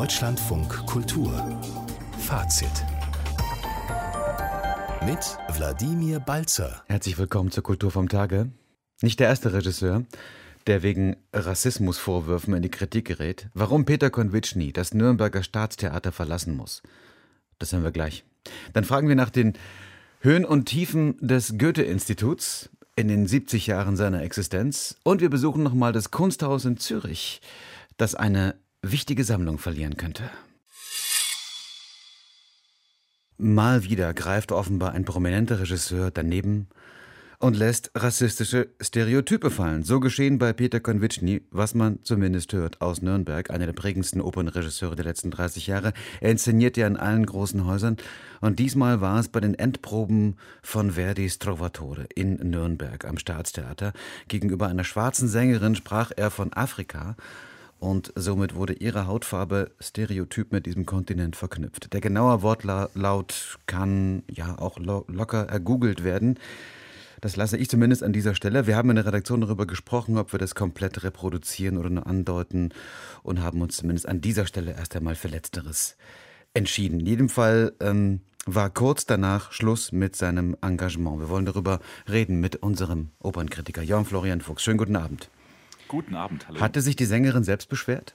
Deutschlandfunk Kultur Fazit mit Wladimir Balzer. Herzlich willkommen zur Kultur vom Tage. Nicht der erste Regisseur, der wegen Rassismusvorwürfen in die Kritik gerät. Warum Peter Konviczny das Nürnberger Staatstheater verlassen muss, das hören wir gleich. Dann fragen wir nach den Höhen und Tiefen des Goethe-Instituts in den 70 Jahren seiner Existenz. Und wir besuchen nochmal das Kunsthaus in Zürich, das eine wichtige Sammlung verlieren könnte. Mal wieder greift offenbar ein prominenter Regisseur daneben und lässt rassistische Stereotype fallen. So geschehen bei Peter Konviczny, was man zumindest hört aus Nürnberg, einer der prägendsten Opernregisseure der letzten 30 Jahre. Er inszeniert ja in allen großen Häusern. Und diesmal war es bei den Endproben von Verdis Trovatore in Nürnberg am Staatstheater. Gegenüber einer schwarzen Sängerin sprach er von Afrika. Und somit wurde ihre Hautfarbe stereotyp mit diesem Kontinent verknüpft. Der genaue Wortlaut kann ja auch locker ergoogelt werden. Das lasse ich zumindest an dieser Stelle. Wir haben in der Redaktion darüber gesprochen, ob wir das komplett reproduzieren oder nur andeuten und haben uns zumindest an dieser Stelle erst einmal für Letzteres entschieden. In jedem Fall war kurz danach Schluss mit seinem Engagement. Wir wollen darüber reden mit unserem Opernkritiker Jörn Florian Fuchs. Schönen guten Abend. Guten Abend, hallo. Hatte sich die Sängerin selbst beschwert?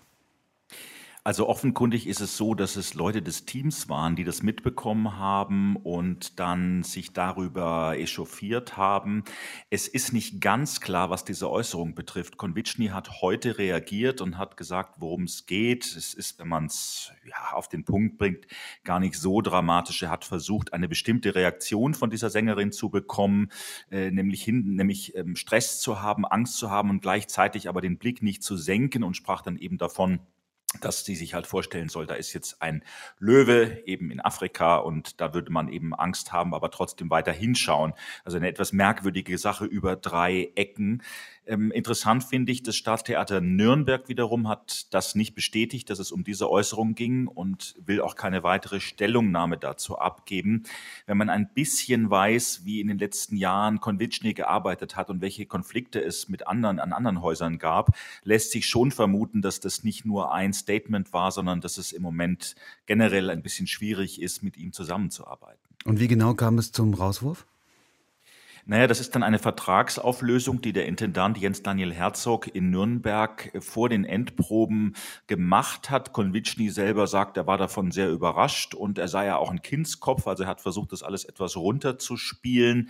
Also offenkundig ist es so, dass es Leute des Teams waren, die das mitbekommen haben und dann sich darüber echauffiert haben. Es ist nicht ganz klar, was diese Äußerung betrifft. Konviczny hat heute reagiert und hat gesagt, worum es geht. Es ist, wenn man es auf den Punkt bringt, gar nicht so dramatisch. Er hat versucht, eine bestimmte Reaktion von dieser Sängerin zu bekommen, nämlich Stress zu haben, Angst zu haben und gleichzeitig aber den Blick nicht zu senken und sprach dann eben davon, dass sie sich halt vorstellen soll, da ist jetzt ein Löwe eben in Afrika und da würde man eben Angst haben, aber trotzdem weiter hinschauen. Also eine etwas merkwürdige Sache über 3 Ecken. Interessant finde ich, das Staatstheater Nürnberg wiederum hat das nicht bestätigt, dass es um diese Äußerung ging und will auch keine weitere Stellungnahme dazu abgeben. Wenn man ein bisschen weiß, wie in den letzten Jahren Konviczny gearbeitet hat und welche Konflikte es an anderen Häusern gab, lässt sich schon vermuten, dass das nicht nur ein Statement war, sondern dass es im Moment generell ein bisschen schwierig ist, mit ihm zusammenzuarbeiten. Und wie genau kam es zum Rauswurf? Naja, das ist dann eine Vertragsauflösung, die der Intendant Jens Daniel Herzog in Nürnberg vor den Endproben gemacht hat. Konviczny selber sagt, er war davon sehr überrascht und er sei ja auch ein Kindskopf, also er hat versucht, das alles etwas runterzuspielen.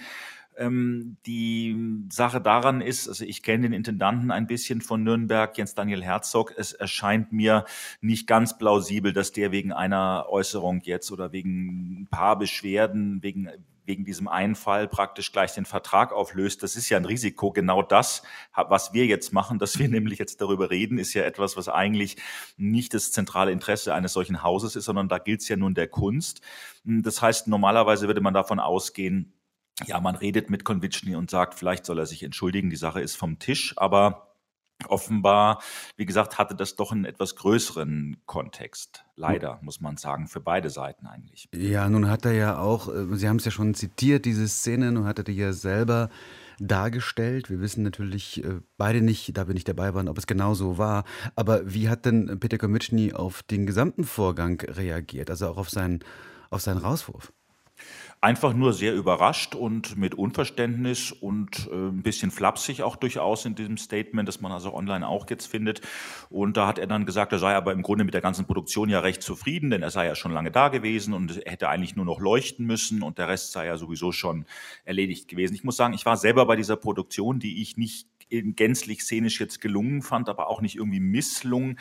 Die Sache daran ist, also ich kenne den Intendanten ein bisschen von Nürnberg, Jens Daniel Herzog. Es erscheint mir nicht ganz plausibel, dass der wegen einer Äußerung jetzt oder wegen ein paar Beschwerden, wegen diesem einen Fall praktisch gleich den Vertrag auflöst. Das ist ja ein Risiko. Genau das, was wir jetzt machen, dass wir nämlich jetzt darüber reden, ist ja etwas, was eigentlich nicht das zentrale Interesse eines solchen Hauses ist, sondern da gilt es ja nun der Kunst. Das heißt, normalerweise würde man davon ausgehen, ja, man redet mit Konviczny und sagt, vielleicht soll er sich entschuldigen, die Sache ist vom Tisch, aber offenbar, wie gesagt, hatte das doch einen etwas größeren Kontext. Leider, muss man sagen, für beide Seiten eigentlich. Ja, nun hat er ja auch, Sie haben es ja schon zitiert, diese Szene, nun hat er die ja selber dargestellt. Wir wissen natürlich beide nicht, da wir nicht dabei waren, ob es genau so war. Aber wie hat denn Peter Konviczny auf den gesamten Vorgang reagiert, also auch auf seinen Rauswurf? Einfach nur sehr überrascht und mit Unverständnis und ein bisschen flapsig auch durchaus in diesem Statement, das man also online auch jetzt findet. Und da hat er dann gesagt, er sei aber im Grunde mit der ganzen Produktion ja recht zufrieden, denn er sei ja schon lange da gewesen und er hätte eigentlich nur noch leuchten müssen und der Rest sei ja sowieso schon erledigt gewesen. Ich muss sagen, ich war selber bei dieser Produktion, die ich nicht gänzlich szenisch jetzt gelungen fand, aber auch nicht irgendwie misslungen.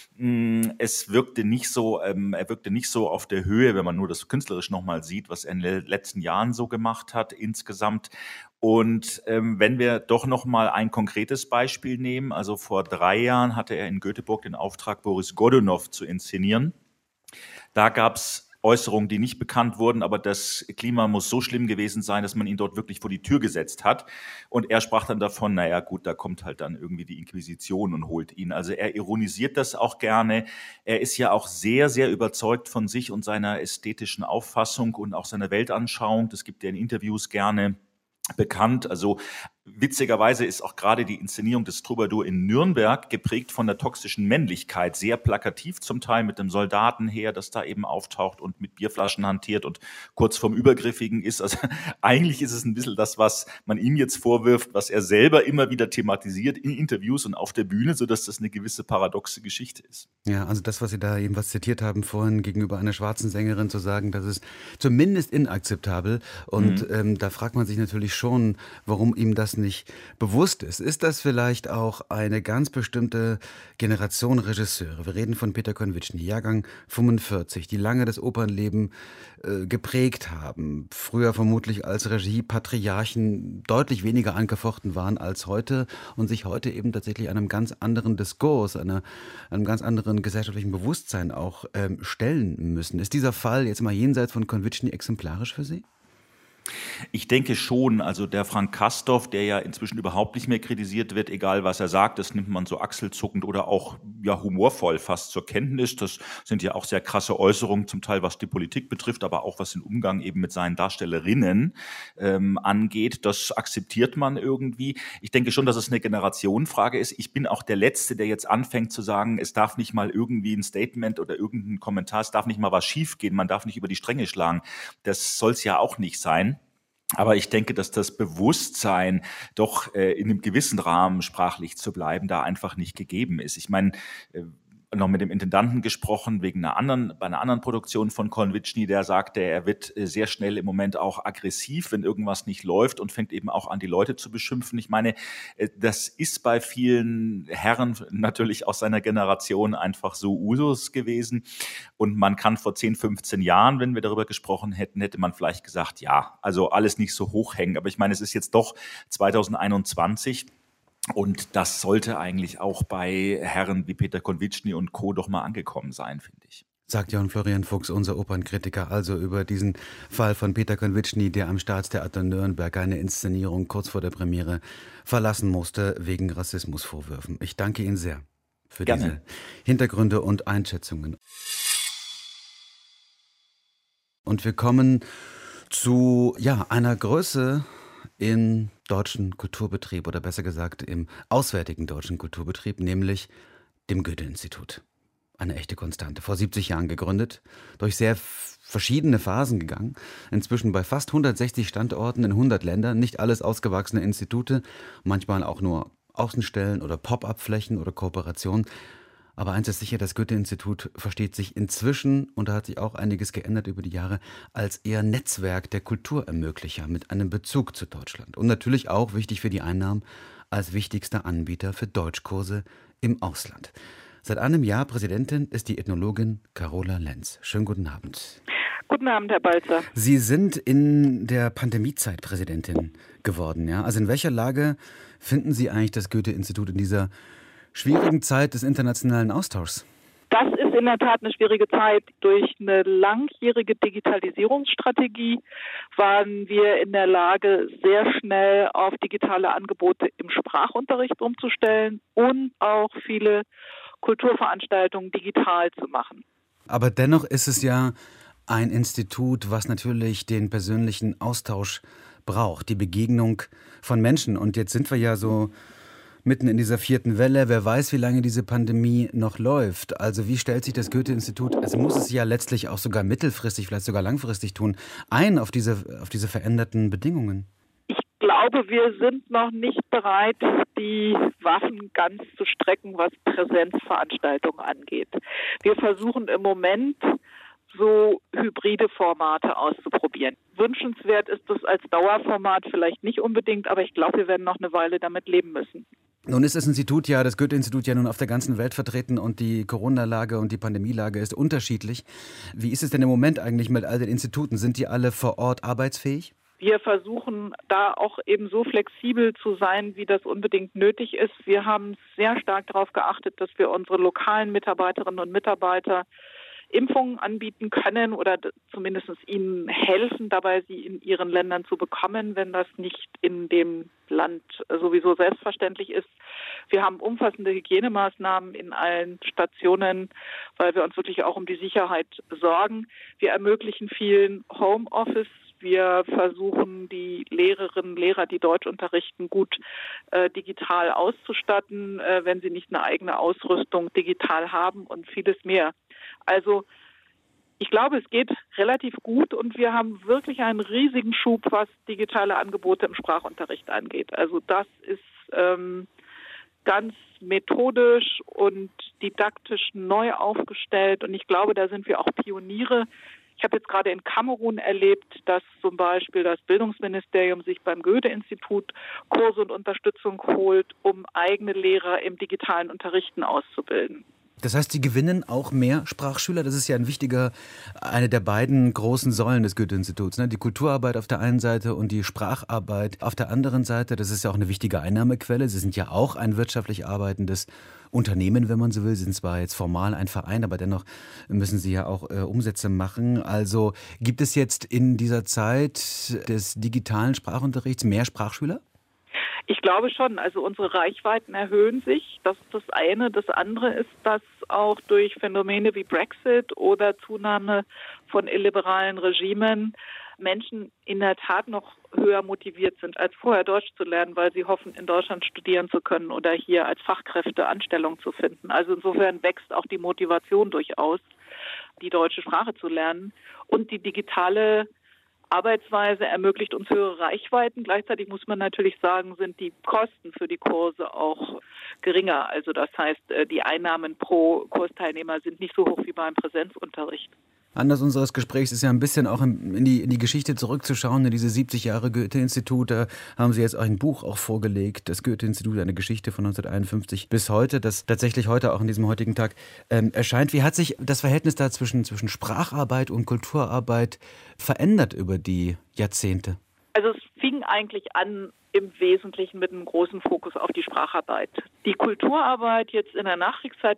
Es wirkte nicht so, er wirkte nicht so auf der Höhe, wenn man nur das künstlerisch nochmal sieht, was er in den letzten Jahren so gemacht hat insgesamt. Und wenn wir doch nochmal ein konkretes Beispiel nehmen, also vor 3 Jahren hatte er in Göteborg den Auftrag, Boris Godunow zu inszenieren. Da gab's Äußerungen, die nicht bekannt wurden, aber das Klima muss so schlimm gewesen sein, dass man ihn dort wirklich vor die Tür gesetzt hat. Und er sprach dann davon, naja gut, da kommt halt dann irgendwie die Inquisition und holt ihn. Also er ironisiert das auch gerne. Er ist ja auch sehr, sehr überzeugt von sich und seiner ästhetischen Auffassung und auch seiner Weltanschauung. Das gibt er in Interviews gerne bekannt. Also Witzigerweise ist auch gerade die Inszenierung des Troubadour in Nürnberg geprägt von der toxischen Männlichkeit, sehr plakativ zum Teil mit dem Soldatenheer, das da eben auftaucht und mit Bierflaschen hantiert und kurz vorm Übergriffigen ist. Also eigentlich ist es ein bisschen das, was man ihm jetzt vorwirft, was er selber immer wieder thematisiert in Interviews und auf der Bühne, sodass das eine gewisse paradoxe Geschichte ist. Ja, also das, was Sie da eben was zitiert haben vorhin gegenüber einer schwarzen Sängerin zu sagen, das ist zumindest inakzeptabel. Und da fragt man sich natürlich schon, warum ihm das nicht bewusst ist. Ist das vielleicht auch eine ganz bestimmte Generation Regisseure? Wir reden von Peter Konwitschny, Jahrgang 45, die lange das Opernleben geprägt haben. Früher vermutlich als Regiepatriarchen deutlich weniger angefochten waren als heute und sich heute eben tatsächlich einem ganz anderen Diskurs, einem ganz anderen gesellschaftlichen Bewusstsein auch stellen müssen. Ist dieser Fall jetzt mal jenseits von Konwitschny exemplarisch für Sie? Ich denke schon, also der Frank Castorf, der ja inzwischen überhaupt nicht mehr kritisiert wird, egal was er sagt, das nimmt man so achselzuckend oder auch ja humorvoll fast zur Kenntnis. Das sind ja auch sehr krasse Äußerungen, zum Teil was die Politik betrifft, aber auch was den Umgang eben mit seinen Darstellerinnen angeht. Das akzeptiert man irgendwie. Ich denke schon, dass es eine Generationenfrage ist. Ich bin auch der Letzte, der jetzt anfängt zu sagen, es darf nicht mal irgendwie ein Statement oder irgendein Kommentar, es darf nicht mal was schiefgehen, man darf nicht über die Stränge schlagen. Das soll es ja auch nicht sein. Aber ich denke, dass das Bewusstsein, doch in einem gewissen Rahmen sprachlich zu bleiben, da einfach nicht gegeben ist. Ich meine, noch mit dem Intendanten gesprochen, bei einer anderen Produktion von Konwitschny, der sagte, er wird sehr schnell im Moment auch aggressiv, wenn irgendwas nicht läuft und fängt eben auch an, die Leute zu beschimpfen. Ich meine, das ist bei vielen Herren natürlich aus seiner Generation einfach so Usus gewesen. Und man kann vor 10, 15 Jahren, wenn wir darüber gesprochen hätten, hätte man vielleicht gesagt, ja, also alles nicht so hochhängen. Aber ich meine, es ist jetzt doch 2021. Und das sollte eigentlich auch bei Herren wie Peter Konwitschny und Co. doch mal angekommen sein, finde ich. Sagt Johann Florian Fuchs, unser Opernkritiker, also über diesen Fall von Peter Konwitschny, der am Staatstheater Nürnberg eine Inszenierung kurz vor der Premiere verlassen musste wegen Rassismusvorwürfen. Ich danke Ihnen sehr für diese Hintergründe und Einschätzungen. Und wir kommen zu einer Größe im deutschen Kulturbetrieb oder besser gesagt im auswärtigen deutschen Kulturbetrieb, nämlich dem Goethe-Institut. Eine echte Konstante. Vor 70 Jahren gegründet, durch sehr verschiedene Phasen gegangen, inzwischen bei fast 160 Standorten in 100 Ländern, nicht alles ausgewachsene Institute, manchmal auch nur Außenstellen oder Pop-up-Flächen oder Kooperationen. Aber eins ist sicher, das Goethe-Institut versteht sich inzwischen, und da hat sich auch einiges geändert über die Jahre, als eher Netzwerk der Kulturermöglicher mit einem Bezug zu Deutschland. Und natürlich auch, wichtig für die Einnahmen, als wichtigster Anbieter für Deutschkurse im Ausland. Seit einem Jahr Präsidentin ist die Ethnologin Carola Lenz. Schönen guten Abend. Guten Abend, Herr Balzer. Sie sind in der Pandemiezeit Präsidentin geworden, ja? Also in welcher Lage finden Sie eigentlich das Goethe-Institut in dieser schwierigen Zeit des internationalen Austauschs? Das ist in der Tat eine schwierige Zeit. Durch eine langjährige Digitalisierungsstrategie waren wir in der Lage, sehr schnell auf digitale Angebote im Sprachunterricht umzustellen und auch viele Kulturveranstaltungen digital zu machen. Aber dennoch ist es ja ein Institut, was natürlich den persönlichen Austausch braucht, die Begegnung von Menschen. Und jetzt sind wir ja so mitten in dieser 4. Welle. Wer weiß, wie lange diese Pandemie noch läuft. Also wie stellt sich das Goethe-Institut, es muss es ja letztlich auch sogar mittelfristig, vielleicht sogar langfristig tun, ein auf diese veränderten Bedingungen? Ich glaube, wir sind noch nicht bereit, die Waffen ganz zu strecken, was Präsenzveranstaltungen angeht. Wir versuchen im Moment, so hybride Formate auszuprobieren. Wünschenswert ist das als Dauerformat vielleicht nicht unbedingt, aber ich glaube, wir werden noch eine Weile damit leben müssen. Nun ist das Goethe-Institut ja nun auf der ganzen Welt vertreten und die Corona-Lage und die Pandemielage ist unterschiedlich. Wie ist es denn im Moment eigentlich mit all den Instituten? Sind die alle vor Ort arbeitsfähig? Wir versuchen da auch eben so flexibel zu sein, wie das unbedingt nötig ist. Wir haben sehr stark darauf geachtet, dass wir unsere lokalen Mitarbeiterinnen und Mitarbeiter Impfungen anbieten können oder zumindest ihnen helfen, dabei sie in ihren Ländern zu bekommen, wenn das nicht in dem Land sowieso selbstverständlich ist. Wir haben umfassende Hygienemaßnahmen in allen Stationen, weil wir uns wirklich auch um die Sicherheit sorgen. Wir ermöglichen vielen Homeoffice. Wir versuchen, die Lehrerinnen und Lehrer, die Deutsch unterrichten, gut digital auszustatten, wenn sie nicht eine eigene Ausrüstung digital haben und vieles mehr. Also ich glaube, es geht relativ gut und wir haben wirklich einen riesigen Schub, was digitale Angebote im Sprachunterricht angeht. Also das ist ganz methodisch und didaktisch neu aufgestellt und ich glaube, da sind wir auch Pioniere. Ich habe jetzt gerade in Kamerun erlebt, dass zum Beispiel das Bildungsministerium sich beim Goethe-Institut Kurse und Unterstützung holt, um eigene Lehrer im digitalen Unterrichten auszubilden. Das heißt, Sie gewinnen auch mehr Sprachschüler? Das ist ja eine der beiden großen Säulen des Goethe-Instituts, ne? Die Kulturarbeit auf der einen Seite und die Spracharbeit auf der anderen Seite. Das ist ja auch eine wichtige Einnahmequelle. Sie sind ja auch ein wirtschaftlich arbeitendes Unternehmen, wenn man so will. Sie sind zwar jetzt formal ein Verein, aber dennoch müssen Sie ja auch Umsätze machen. Also gibt es jetzt in dieser Zeit des digitalen Sprachunterrichts mehr Sprachschüler? Ich glaube schon. Also unsere Reichweiten erhöhen sich. Das ist das eine. Das andere ist, dass auch durch Phänomene wie Brexit oder Zunahme von illiberalen Regimen Menschen in der Tat noch höher motiviert sind, als vorher Deutsch zu lernen, weil sie hoffen, in Deutschland studieren zu können oder hier als Fachkräfte Anstellung zu finden. Also insofern wächst auch die Motivation durchaus, die deutsche Sprache zu lernen. Und die digitale Arbeitsweise ermöglicht uns höhere Reichweiten. Gleichzeitig muss man natürlich sagen, sind die Kosten für die Kurse auch geringer. Also das heißt, die Einnahmen pro Kursteilnehmer sind nicht so hoch wie beim Präsenzunterricht. Anlass unseres Gesprächs ist ja ein bisschen auch in die Geschichte zurückzuschauen, in diese 70 Jahre Goethe-Institut. Da haben Sie jetzt ein Buch auch vorgelegt, das Goethe-Institut, eine Geschichte von 1951 bis heute, das tatsächlich heute auch in diesem heutigen Tag erscheint. Wie hat sich das Verhältnis da zwischen Spracharbeit und Kulturarbeit verändert über die Jahrzehnte? Also es fing eigentlich an im Wesentlichen mit einem großen Fokus auf die Spracharbeit. Die Kulturarbeit jetzt in der Nachkriegszeit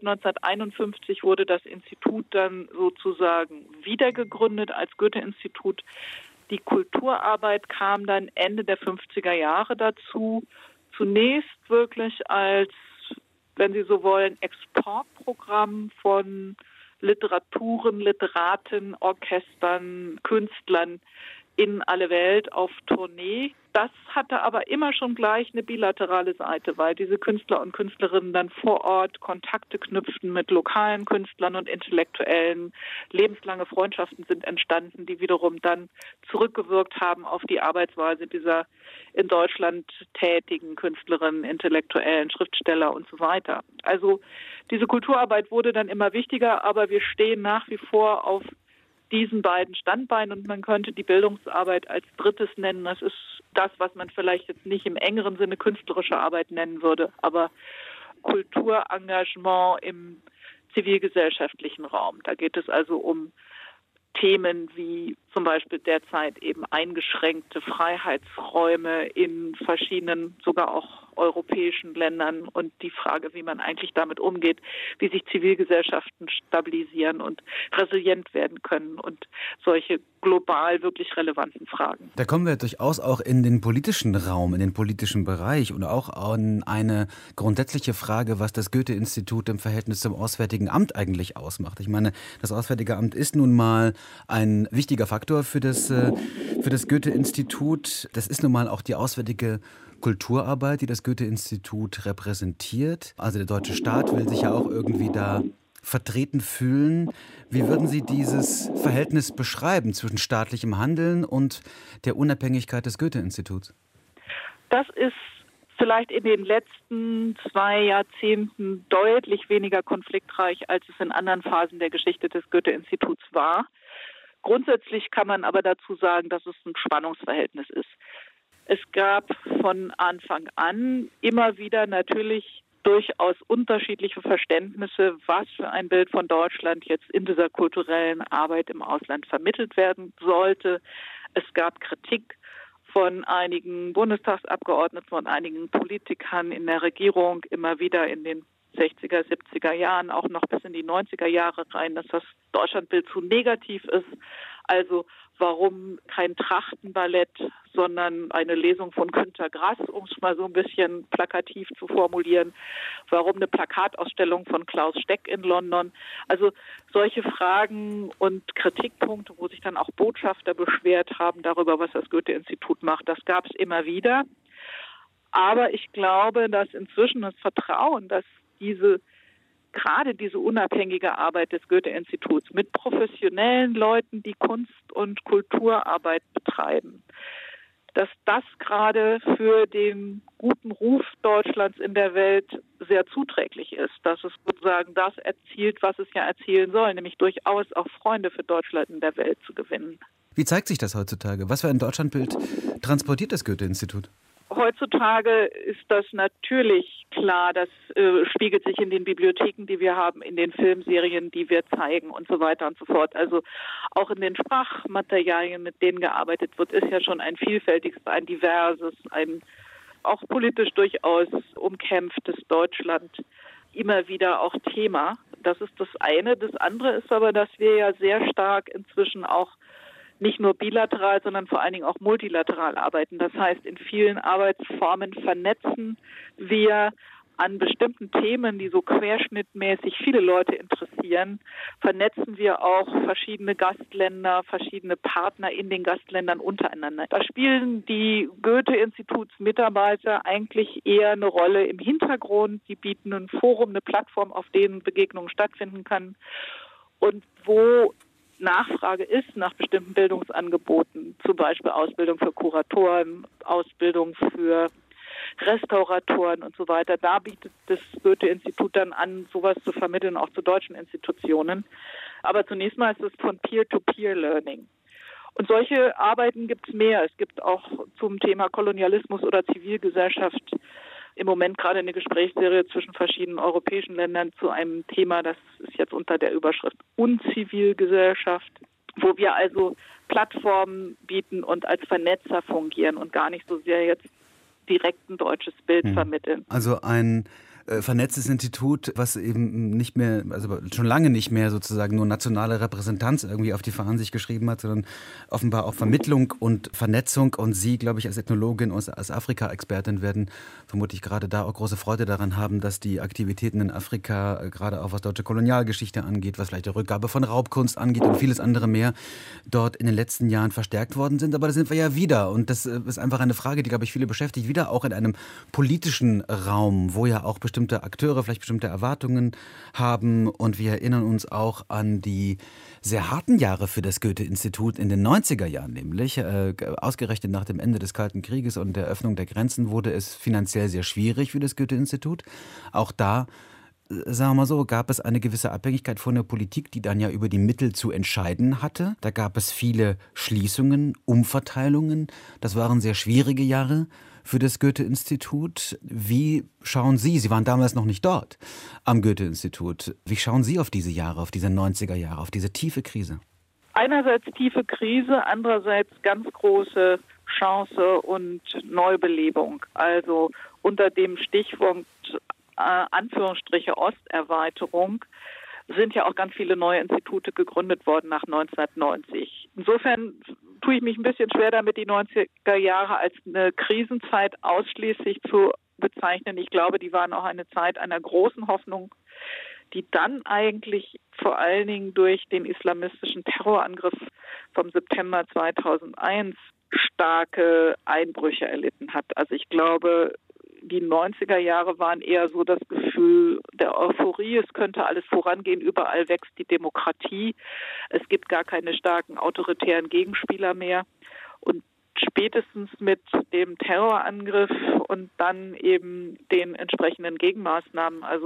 1951 wurde das Institut dann sozusagen wiedergegründet als Goethe-Institut. Die Kulturarbeit kam dann Ende der 50er Jahre dazu. Zunächst wirklich als, wenn Sie so wollen, Exportprogramm von Literaturen, Literaten, Orchestern, Künstlern in alle Welt auf Tournee. Das hatte aber immer schon gleich eine bilaterale Seite, weil diese Künstler und Künstlerinnen dann vor Ort Kontakte knüpften mit lokalen Künstlern und Intellektuellen. Lebenslange Freundschaften sind entstanden, die wiederum dann zurückgewirkt haben auf die Arbeitsweise dieser in Deutschland tätigen Künstlerinnen, Intellektuellen, Schriftsteller und so weiter. Also diese Kulturarbeit wurde dann immer wichtiger, aber wir stehen nach wie vor auf diesen beiden Standbeinen und man könnte die Bildungsarbeit als drittes nennen. Das ist das, was man vielleicht jetzt nicht im engeren Sinne künstlerische Arbeit nennen würde, aber Kulturengagement im zivilgesellschaftlichen Raum. Da geht es also um Themen wie zum Beispiel derzeit eben eingeschränkte Freiheitsräume in verschiedenen, sogar auch europäischen Ländern und die Frage, wie man eigentlich damit umgeht, wie sich Zivilgesellschaften stabilisieren und resilient werden können und solche global wirklich relevanten Fragen. Da kommen wir durchaus auch in den politischen Raum, in den politischen Bereich und auch an eine grundsätzliche Frage, was das Goethe-Institut im Verhältnis zum Auswärtigen Amt eigentlich ausmacht. Ich meine, das Auswärtige Amt ist nun mal ein wichtiger Faktor für das Goethe-Institut. Das ist nun mal auch die auswärtige Kulturarbeit, die das Goethe-Institut repräsentiert. Also der deutsche Staat will sich ja auch irgendwie da vertreten fühlen. Wie würden Sie dieses Verhältnis beschreiben zwischen staatlichem Handeln und der Unabhängigkeit des Goethe-Instituts? Das ist vielleicht in den letzten 2 Jahrzehnten deutlich weniger konfliktreich, als es in anderen Phasen der Geschichte des Goethe-Instituts war. Grundsätzlich kann man aber dazu sagen, dass es ein Spannungsverhältnis ist. Es gab von Anfang an immer wieder natürlich durchaus unterschiedliche Verständnisse, was für ein Bild von Deutschland jetzt in dieser kulturellen Arbeit im Ausland vermittelt werden sollte. Es gab Kritik von einigen Bundestagsabgeordneten, von einigen Politikern in der Regierung, immer wieder in den 60er, 70er Jahren, auch noch bis in die 90er Jahre rein, dass das Deutschlandbild zu negativ ist. Also warum kein Trachtenballett, sondern eine Lesung von Günter Grass, um es mal so ein bisschen plakativ zu formulieren. Warum eine Plakatausstellung von Klaus Steck in London? Also solche Fragen und Kritikpunkte, wo sich dann auch Botschafter beschwert haben darüber, was das Goethe-Institut macht, das gab es immer wieder. Aber ich glaube, dass inzwischen das Vertrauen, dass gerade diese unabhängige Arbeit des Goethe-Instituts mit professionellen Leuten, die Kunst- und Kulturarbeit betreiben, dass das gerade für den guten Ruf Deutschlands in der Welt sehr zuträglich ist, dass es sozusagen das erzielt, was es ja erzielen soll, nämlich durchaus auch Freunde für Deutschland in der Welt zu gewinnen. Wie zeigt sich das heutzutage? Was für ein Deutschlandbild transportiert das Goethe-Institut? Heutzutage ist das natürlich klar, das spiegelt sich in den Bibliotheken, die wir haben, in den Filmserien, die wir zeigen und so weiter und so fort. Also auch in den Sprachmaterialien, mit denen gearbeitet wird, ist ja schon ein vielfältiges, ein diverses, ein auch politisch durchaus umkämpftes Deutschland immer wieder auch Thema. Das ist das eine. Das andere ist aber, dass wir ja sehr stark inzwischen auch nicht nur bilateral, sondern vor allen Dingen auch multilateral arbeiten. Das heißt, in vielen Arbeitsformen vernetzen wir an bestimmten Themen, die so querschnittmäßig viele Leute interessieren, vernetzen wir auch verschiedene Gastländer, verschiedene Partner in den Gastländern untereinander. Da spielen die Goethe-Institutsmitarbeiter eigentlich eher eine Rolle im Hintergrund. Sie bieten ein Forum, eine Plattform, auf denen Begegnungen stattfinden können und wo Nachfrage ist nach bestimmten Bildungsangeboten, zum Beispiel Ausbildung für Kuratoren, Ausbildung für Restauratoren und so weiter. Da bietet das Goethe-Institut dann an, sowas zu vermitteln, auch zu deutschen Institutionen. Aber zunächst mal ist es von Peer-to-Peer-Learning. Und solche Arbeiten gibt es mehr. Es gibt auch zum Thema Kolonialismus oder Zivilgesellschaft im Moment gerade eine Gesprächsserie zwischen verschiedenen europäischen Ländern zu einem Thema, das ist jetzt unter der Überschrift Unzivilgesellschaft, wo wir also Plattformen bieten und als Vernetzer fungieren und gar nicht so sehr jetzt direkt ein deutsches Bild vermitteln. Also ein vernetztes Institut, was eben nicht mehr, also schon lange nicht mehr sozusagen nur nationale Repräsentanz irgendwie auf die Fahnen sich geschrieben hat, sondern offenbar auch Vermittlung und Vernetzung. Und Sie, glaube ich, als Ethnologin und als Afrika-Expertin werden vermutlich gerade da auch große Freude daran haben, dass die Aktivitäten in Afrika, gerade auch was deutsche Kolonialgeschichte angeht, was vielleicht die Rückgabe von Raubkunst angeht und vieles andere mehr, dort in den letzten Jahren verstärkt worden sind. Aber da sind wir ja wieder. Und das ist einfach eine Frage, die, glaube ich, viele beschäftigt, wieder auch in einem politischen Raum, wo ja auch bestimmte Akteure vielleicht bestimmte Erwartungen haben. Und wir erinnern uns auch an die sehr harten Jahre für das Goethe-Institut in den 90er Jahren, nämlich ausgerechnet nach dem Ende des Kalten Krieges und der Öffnung der Grenzen wurde es finanziell sehr schwierig für das Goethe-Institut. Auch da, sagen wir mal so, gab es eine gewisse Abhängigkeit von der Politik, die dann ja über die Mittel zu entscheiden hatte. Da gab es viele Schließungen, Umverteilungen. Das waren sehr schwierige Jahre für das Goethe-Institut. Wie schauen Sie, Sie waren damals noch nicht dort am Goethe-Institut, wie schauen Sie auf diese Jahre, auf diese 90er Jahre, auf diese tiefe Krise? Einerseits tiefe Krise, andererseits ganz große Chance und Neubelebung. Also unter dem Stichwort Anführungsstriche Osterweiterung sind ja auch ganz viele neue Institute gegründet worden nach 1990. Insofern tue ich mich ein bisschen schwer damit, die 90er Jahre als eine Krisenzeit ausschließlich zu bezeichnen. Ich glaube, die waren auch eine Zeit einer großen Hoffnung, die dann eigentlich vor allen Dingen durch den islamistischen Terrorangriff vom September 2001 starke Einbrüche erlitten hat. Also ich glaube, die 90er Jahre waren eher so das Gefühl der Euphorie, es könnte alles vorangehen, überall wächst die Demokratie, es gibt gar keine starken autoritären Gegenspieler mehr. Und spätestens mit dem Terrorangriff und dann eben den entsprechenden Gegenmaßnahmen, also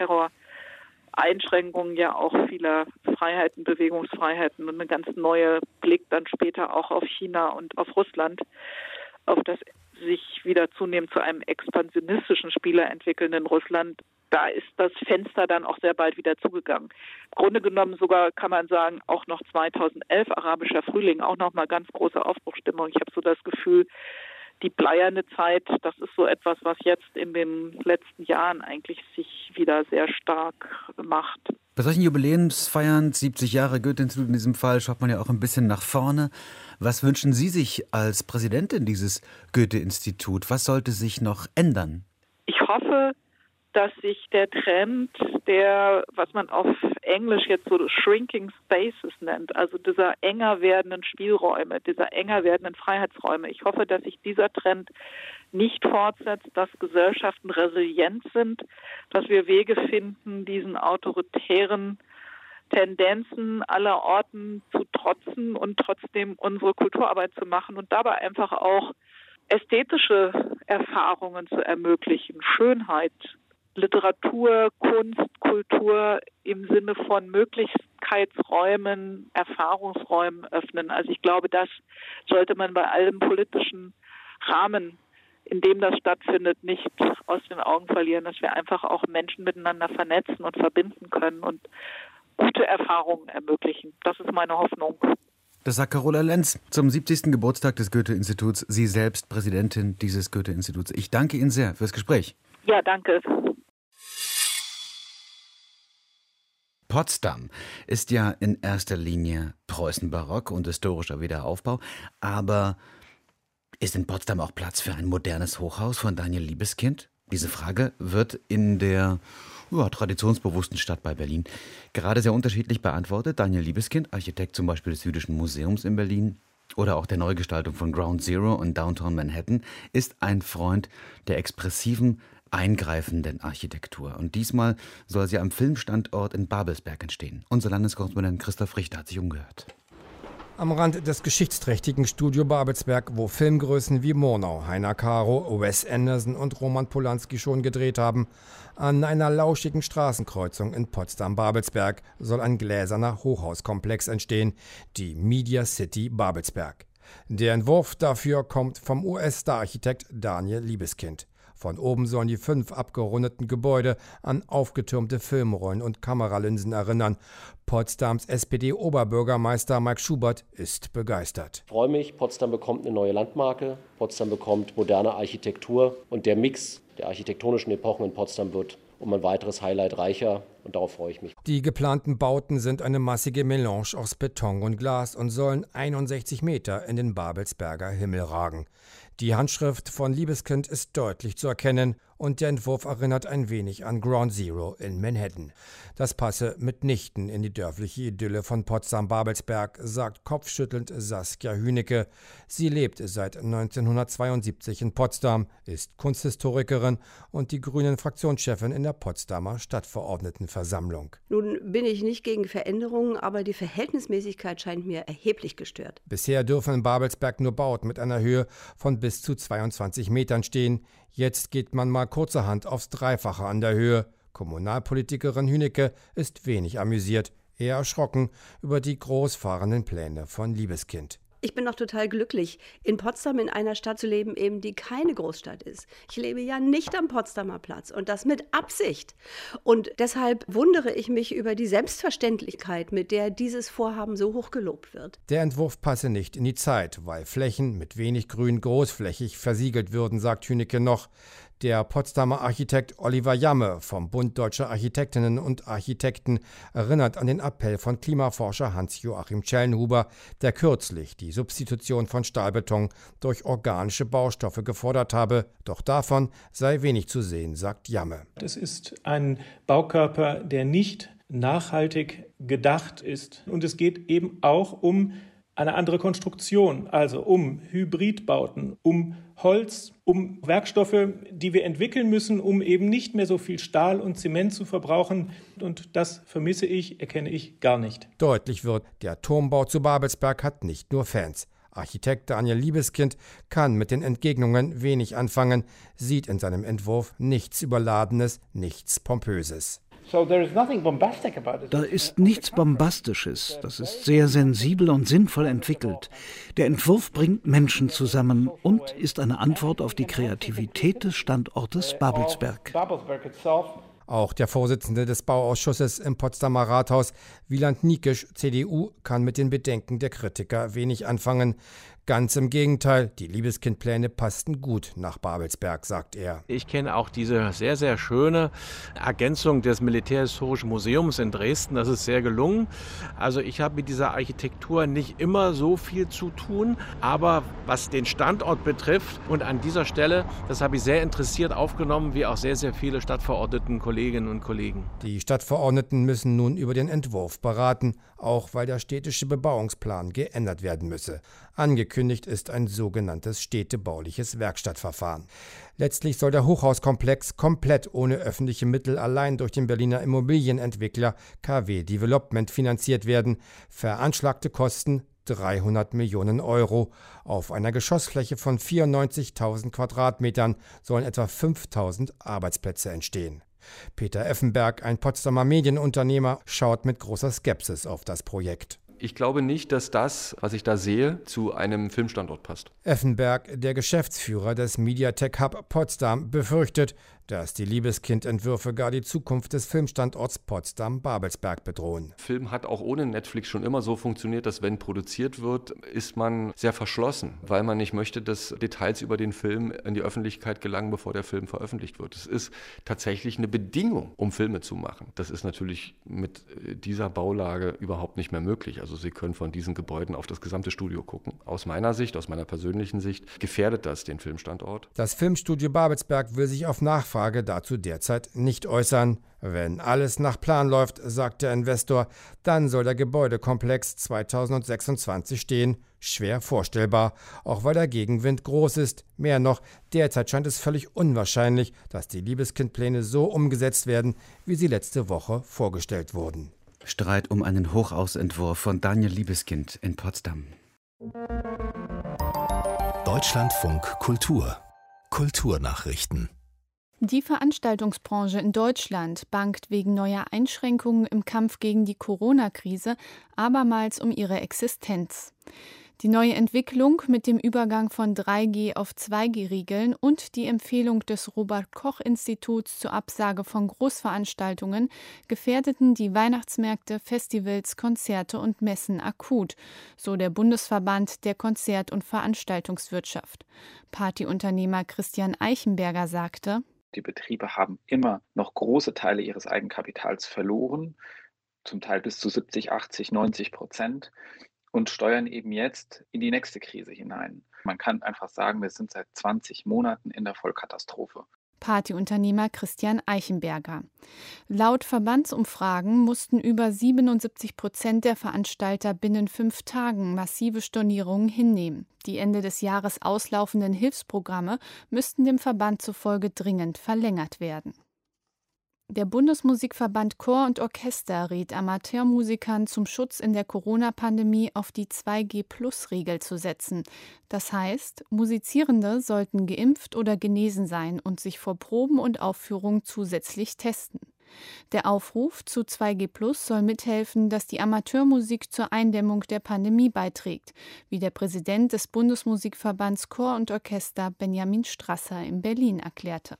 Antiterror-Einschränkungen ja auch vieler Freiheiten, Bewegungsfreiheiten und eine ganz neue Blick dann später auch auf China und auf Russland, auf das sich wieder zunehmend zu einem expansionistischen Spieler entwickelnden Russland, da ist das Fenster dann auch sehr bald wieder zugegangen. Im Grunde genommen sogar, kann man sagen, auch noch 2011, arabischer Frühling, auch noch mal ganz große Aufbruchstimmung. Ich habe so das Gefühl, die bleierne Zeit, das ist so etwas, was jetzt in den letzten Jahren eigentlich sich wieder sehr stark macht. Bei solchen Jubiläumsfeiern, 70 Jahre Goethe-Institut in diesem Fall, schaut man ja auch ein bisschen nach vorne. Was wünschen Sie sich als Präsidentin dieses Goethe-Institut? Was sollte sich noch ändern? Ich hoffe, dass sich der Trend, was man auf Englisch jetzt so Shrinking Spaces nennt, also dieser enger werdenden Spielräume, dieser enger werdenden Freiheitsräume, ich hoffe, dass sich dieser Trend nicht fortsetzt, dass Gesellschaften resilient sind, dass wir Wege finden, diesen autoritären Tendenzen aller Orten zu trotzen und trotzdem unsere Kulturarbeit zu machen und dabei einfach auch ästhetische Erfahrungen zu ermöglichen, Schönheit, Literatur, Kunst, Kultur im Sinne von Möglichkeitsräumen, Erfahrungsräumen öffnen. Also ich glaube, das sollte man bei allem politischen Rahmen, in dem das stattfindet, nicht aus den Augen verlieren, dass wir einfach auch Menschen miteinander vernetzen und verbinden können und gute Erfahrungen ermöglichen. Das ist meine Hoffnung. Das sagt Carola Lenz zum 70. Geburtstag des Goethe-Instituts. Sie selbst Präsidentin dieses Goethe-Instituts. Ich danke Ihnen sehr fürs Gespräch. Ja, danke. Potsdam ist ja in erster Linie Preußenbarock und historischer Wiederaufbau. Aber ist in Potsdam auch Platz für ein modernes Hochhaus von Daniel Libeskind? Diese Frage wird in der traditionsbewussten Stadt bei Berlin gerade sehr unterschiedlich beantwortet. Daniel Libeskind, Architekt zum Beispiel des Jüdischen Museums in Berlin oder auch der Neugestaltung von Ground Zero in Downtown Manhattan, ist ein Freund der expressiven, eingreifenden Architektur. Und diesmal soll sie am Filmstandort in Babelsberg entstehen. Unser Landeskorrespondent Christoph Richter hat sich umgehört. Am Rand des geschichtsträchtigen Studio Babelsberg, wo Filmgrößen wie Murnau, Heiner Caro, Wes Anderson und Roman Polanski schon gedreht haben, an einer lauschigen Straßenkreuzung in Potsdam-Babelsberg soll ein gläserner Hochhauskomplex entstehen, die Media City Babelsberg. Der Entwurf dafür kommt vom US-Star-Architekt Daniel Libeskind. Von oben sollen die 5 abgerundeten Gebäude an aufgetürmte Filmrollen und Kameralinsen erinnern. Potsdams SPD-Oberbürgermeister Mike Schubert ist begeistert. Ich freue mich, Potsdam bekommt eine neue Landmarke, Potsdam bekommt moderne Architektur und der Mix der architektonischen Epochen in Potsdam wird um ein weiteres Highlight reicher und darauf freue ich mich. Die geplanten Bauten sind eine massige Melange aus Beton und Glas und sollen 61 Meter in den Babelsberger Himmel ragen. Die Handschrift von Libeskind ist deutlich zu erkennen und der Entwurf erinnert ein wenig an Ground Zero in Manhattan. Das passe mitnichten in die dörfliche Idylle von Potsdam-Babelsberg, sagt kopfschüttelnd Saskia Hünecke. Sie lebt seit 1972 in Potsdam, ist Kunsthistorikerin und die Grünen-Fraktionschefin in der Potsdamer Stadtverordnetenversammlung. Nun bin ich nicht gegen Veränderungen, aber die Verhältnismäßigkeit scheint mir erheblich gestört. Bisher dürfen in Babelsberg nur Bauten mit einer Höhe von bis zu 22 Metern stehen. Jetzt geht man mal kurzerhand aufs Dreifache an der Höhe. Kommunalpolitikerin Hünecke ist wenig amüsiert, eher erschrocken über die großfahrenden Pläne von Libeskind. Ich bin doch total glücklich, in Potsdam in einer Stadt zu leben, eben die keine Großstadt ist. Ich lebe ja nicht am Potsdamer Platz und das mit Absicht. Und deshalb wundere ich mich über die Selbstverständlichkeit, mit der dieses Vorhaben so hoch gelobt wird. Der Entwurf passe nicht in die Zeit, weil Flächen mit wenig Grün großflächig versiegelt würden, sagt Hünecke noch. Der Potsdamer Architekt Oliver Jamme vom Bund Deutscher Architektinnen und Architekten erinnert an den Appell von Klimaforscher Hans-Joachim Schellenhuber, der kürzlich die Substitution von Stahlbeton durch organische Baustoffe gefordert habe. Doch davon sei wenig zu sehen, sagt Jamme. Es ist ein Baukörper, der nicht nachhaltig gedacht ist. Und es geht eben auch um eine andere Konstruktion, also um Hybridbauten, um Holz, um Werkstoffe, die wir entwickeln müssen, um eben nicht mehr so viel Stahl und Zement zu verbrauchen. Und das vermisse ich, erkenne ich gar nicht. Deutlich wird, der Turmbau zu Babelsberg hat nicht nur Fans. Architekt Daniel Libeskind kann mit den Entgegnungen wenig anfangen, sieht in seinem Entwurf nichts Überladenes, nichts Pompöses. Da ist nichts Bombastisches. Das ist sehr sensibel und sinnvoll entwickelt. Der Entwurf bringt Menschen zusammen und ist eine Antwort auf die Kreativität des Standortes Babelsberg. Auch der Vorsitzende des Bauausschusses im Potsdamer Rathaus, Wieland Niekisch, CDU, kann mit den Bedenken der Kritiker wenig anfangen. Ganz im Gegenteil, die Liebeskindpläne passten gut nach Babelsberg, sagt er. Ich kenne auch diese sehr, sehr schöne Ergänzung des Militärhistorischen Museums in Dresden. Das ist sehr gelungen. Also ich habe mit dieser Architektur nicht immer so viel zu tun, aber was den Standort betrifft und an dieser Stelle, das habe ich sehr interessiert aufgenommen, wie auch sehr, sehr viele stadtverordneten Kolleginnen und Kollegen. Die Stadtverordneten müssen nun über den Entwurf beraten, auch weil der städtische Bebauungsplan geändert werden müsse. Angekündigt ist ein sogenanntes städtebauliches Werkstattverfahren. Letztlich soll der Hochhauskomplex komplett ohne öffentliche Mittel allein durch den Berliner Immobilienentwickler KW Development finanziert werden. Veranschlagte Kosten 300 Millionen Euro. Auf einer Geschossfläche von 94.000 Quadratmetern sollen etwa 5.000 Arbeitsplätze entstehen. Peter Effenberg, ein Potsdamer Medienunternehmer, schaut mit großer Skepsis auf das Projekt. Ich glaube nicht, dass das, was ich da sehe, zu einem Filmstandort passt. Effenberg, der Geschäftsführer des Mediatek Hub Potsdam, befürchtet, dass die Liebeskind-Entwürfe gar die Zukunft des Filmstandorts Potsdam-Babelsberg bedrohen. Film hat auch ohne Netflix schon immer so funktioniert, dass wenn produziert wird, ist man sehr verschlossen, weil man nicht möchte, dass Details über den Film in die Öffentlichkeit gelangen, bevor der Film veröffentlicht wird. Es ist tatsächlich eine Bedingung, um Filme zu machen. Das ist natürlich mit dieser Baulage überhaupt nicht mehr möglich. Also Sie können von diesen Gebäuden auf das gesamte Studio gucken. Aus meiner Sicht, aus meiner persönlichen Sicht, gefährdet das den Filmstandort. Das Filmstudio Babelsberg will sich auf Nachfrage dazu derzeit nicht äußern. Wenn alles nach Plan läuft, sagt der Investor, dann soll der Gebäudekomplex 2026 stehen. Schwer vorstellbar, auch weil der Gegenwind groß ist. Mehr noch, derzeit scheint es völlig unwahrscheinlich, dass die Liebeskindpläne so umgesetzt werden, wie sie letzte Woche vorgestellt wurden. Streit um einen Hochhausentwurf von Daniel Liebeskind in Potsdam. Deutschlandfunk Kultur. Kulturnachrichten. Die Veranstaltungsbranche in Deutschland bangt wegen neuer Einschränkungen im Kampf gegen die Corona-Krise abermals um ihre Existenz. Die neue Entwicklung mit dem Übergang von 3G auf 2G-Regeln und die Empfehlung des Robert-Koch-Instituts zur Absage von Großveranstaltungen gefährdeten die Weihnachtsmärkte, Festivals, Konzerte und Messen akut, so der Bundesverband der Konzert- und Veranstaltungswirtschaft. Partyunternehmer Christian Eichenberger sagte: Die Betriebe haben immer noch große Teile ihres Eigenkapitals verloren, zum Teil bis zu 70, 80, 90%. Und steuern eben jetzt in die nächste Krise hinein. Man kann einfach sagen, wir sind seit 20 Monaten in der Vollkatastrophe. Partyunternehmer Christian Eichenberger. Laut Verbandsumfragen mussten über 77% der Veranstalter binnen 5 Tagen massive Stornierungen hinnehmen. Die Ende des Jahres auslaufenden Hilfsprogramme müssten dem Verband zufolge dringend verlängert werden. Der Bundesmusikverband Chor und Orchester rät Amateurmusikern zum Schutz in der Corona-Pandemie auf die 2G-Plus-Regel zu setzen. Das heißt, Musizierende sollten geimpft oder genesen sein und sich vor Proben und Aufführungen zusätzlich testen. Der Aufruf zu 2G+ soll mithelfen, dass die Amateurmusik zur Eindämmung der Pandemie beiträgt, wie der Präsident des Bundesmusikverbands Chor und Orchester Benjamin Strasser in Berlin erklärte.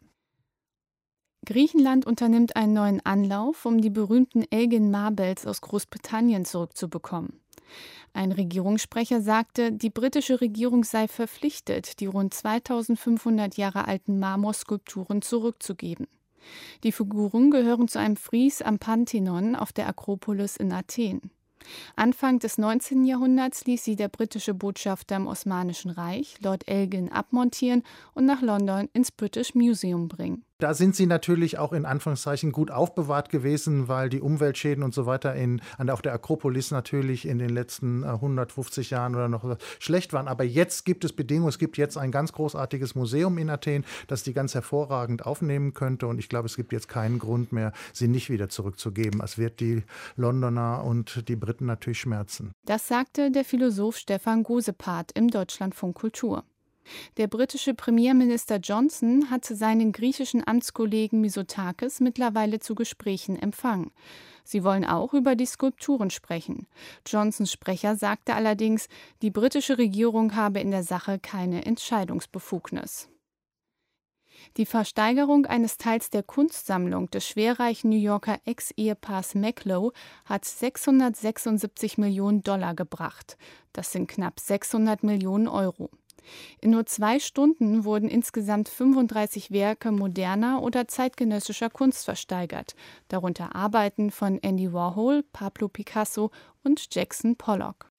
Griechenland unternimmt einen neuen Anlauf, um die berühmten Elgin Marbles aus Großbritannien zurückzubekommen. Ein Regierungssprecher sagte, die britische Regierung sei verpflichtet, die rund 2500 Jahre alten Marmorskulpturen zurückzugeben. Die Figuren gehören zu einem Fries am Pantheon auf der Akropolis in Athen. Anfang des 19. Jahrhunderts ließ sie der britische Botschafter im Osmanischen Reich, Lord Elgin, abmontieren und nach London ins British Museum bringen. Da sind sie natürlich auch in Anführungszeichen gut aufbewahrt gewesen, weil die Umweltschäden und so weiter auf der Akropolis natürlich in den letzten 150 Jahren oder noch schlecht waren. Aber jetzt gibt es Bedingungen. Es gibt jetzt ein ganz großartiges Museum in Athen, das die ganz hervorragend aufnehmen könnte. Und ich glaube, es gibt jetzt keinen Grund mehr, sie nicht wieder zurückzugeben. Es wird die Londoner und die Briten natürlich schmerzen. Das sagte der Philosoph Stefan Gosepart im Deutschlandfunk Kultur. Der britische Premierminister Johnson hatte seinen griechischen Amtskollegen Mitsotakis mittlerweile zu Gesprächen empfangen. Sie wollen auch über die Skulpturen sprechen. Johnsons Sprecher sagte allerdings, die britische Regierung habe in der Sache keine Entscheidungsbefugnis. Die Versteigerung eines Teils der Kunstsammlung des schwerreichen New Yorker Ex-Ehepaars Macklowe hat $676 Millionen gebracht. Das sind knapp 600 Millionen Euro. In nur 2 Stunden wurden insgesamt 35 Werke moderner oder zeitgenössischer Kunst versteigert, darunter Arbeiten von Andy Warhol, Pablo Picasso und Jackson Pollock.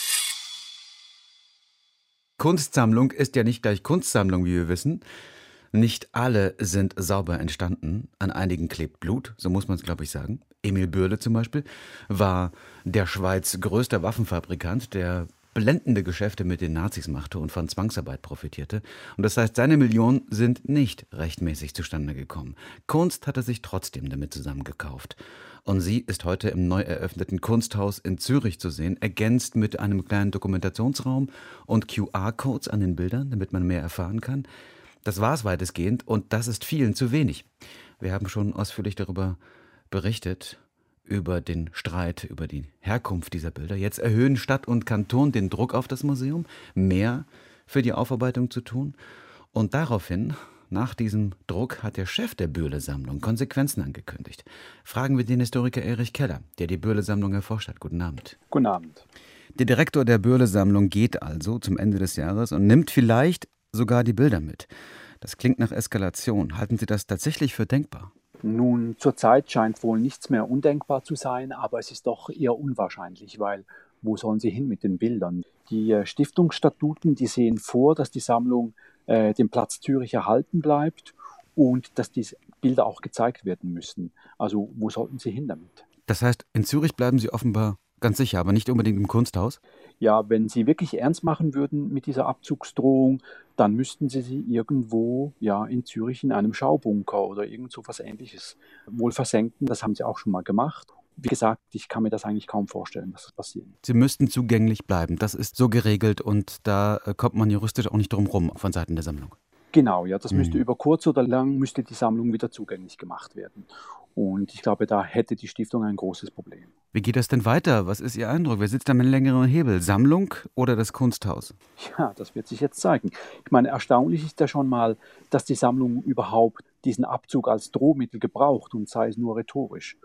Kunstsammlung ist ja nicht gleich Kunstsammlung, wie wir wissen. Nicht alle sind sauber entstanden. An einigen klebt Blut, so muss man es, glaube ich, sagen. Emil Bürle zum Beispiel war der Schweiz größter Waffenfabrikant, der blendende Geschäfte mit den Nazis machte und von Zwangsarbeit profitierte. Und das heißt, seine Millionen sind nicht rechtmäßig zustande gekommen. Kunst hat er sich trotzdem damit zusammengekauft. Und sie ist heute im neu eröffneten Kunsthaus in Zürich zu sehen, ergänzt mit einem kleinen Dokumentationsraum und QR-Codes an den Bildern, damit man mehr erfahren kann. Das war es weitestgehend und das ist vielen zu wenig. Wir haben schon ausführlich darüber berichtet, über den Streit, über die Herkunft dieser Bilder. Jetzt erhöhen Stadt und Kanton den Druck auf das Museum, mehr für die Aufarbeitung zu tun. Und daraufhin, nach diesem Druck, hat der Chef der Bürle-Sammlung Konsequenzen angekündigt. Fragen wir den Historiker Erich Keller, der die Bürle-Sammlung erforscht hat. Guten Abend. Guten Abend. Der Direktor der Bürle-Sammlung geht also zum Ende des Jahres und nimmt vielleicht sogar die Bilder mit. Das klingt nach Eskalation. Halten Sie das tatsächlich für denkbar? Nun, zurzeit scheint wohl nichts mehr undenkbar zu sein, aber es ist doch eher unwahrscheinlich, weil wo sollen sie hin mit den Bildern? Die Stiftungsstatuten, die sehen vor, dass die Sammlung dem Platz Zürich erhalten bleibt und dass die Bilder auch gezeigt werden müssen. Also wo sollten sie hin damit? Das heißt, in Zürich bleiben Sie offenbar ganz sicher, aber nicht unbedingt im Kunsthaus? Ja, wenn Sie wirklich ernst machen würden mit dieser Abzugsdrohung, dann müssten Sie sie irgendwo in Zürich in einem Schaubunker oder irgend so was Ähnliches wohl versenken. Das haben Sie auch schon mal gemacht. Wie gesagt, ich kann mir das eigentlich kaum vorstellen, dass das passiert. Sie müssten zugänglich bleiben. Das ist so geregelt und da kommt man juristisch auch nicht drum rum von Seiten der Sammlung. Genau, ja, das müsste über kurz oder lang müsste die Sammlung wieder zugänglich gemacht werden. Und ich glaube, da hätte die Stiftung ein großes Problem. Wie geht das denn weiter? Was ist Ihr Eindruck? Wer sitzt da mit längeren Hebel? Sammlung oder das Kunsthaus? Ja, das wird sich jetzt zeigen. Ich meine, erstaunlich ist ja schon mal, dass die Sammlung überhaupt diesen Abzug als Drohmittel gebraucht und sei es nur rhetorisch.